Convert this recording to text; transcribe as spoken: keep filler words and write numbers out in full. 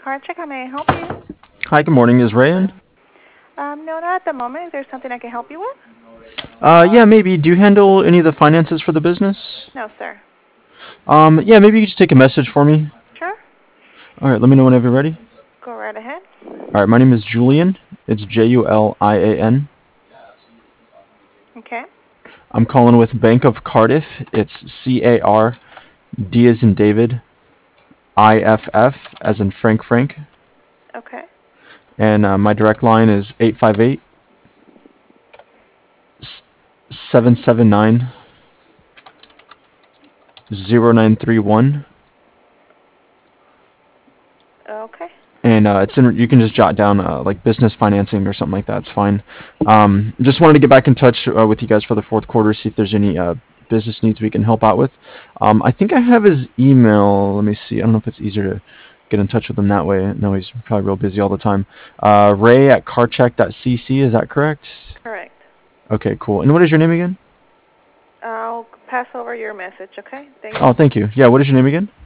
Car Check. How may I help you? Hi, good morning. Is Ray in? Um, no, not at the moment. Is there something I can help you with? Uh, yeah, maybe. Do you handle any of the finances for the business? No, sir. Um, yeah, maybe you could just take a message for me. Sure. All right, let me know whenever you're ready. Go right ahead. All right, my name is Julian. It's J U L I A N. Okay. I'm calling with Bank of Cardiff. It's C A R D as in David, I F F as in Frank Frank. Okay. And uh, my direct line is eight five eight, seven seven nine, zero nine three one. Okay. And uh, it's in. You can just jot down uh, like business financing or something like that. It's fine. Um, just wanted to get back in touch uh, with you guys for the fourth quarter, see if there's any uh, business needs we can help out with. Um, I think I have his email. Let me see. I don't know if it's easier to get in touch with him that way. No, he's probably real busy all the time. Uh, Ray at carcheck dot c c. Is that correct? Correct. Okay, cool. And what is your name again? I'll pass over your message, okay? Thank you. Oh, thank you. Yeah, what is your name again?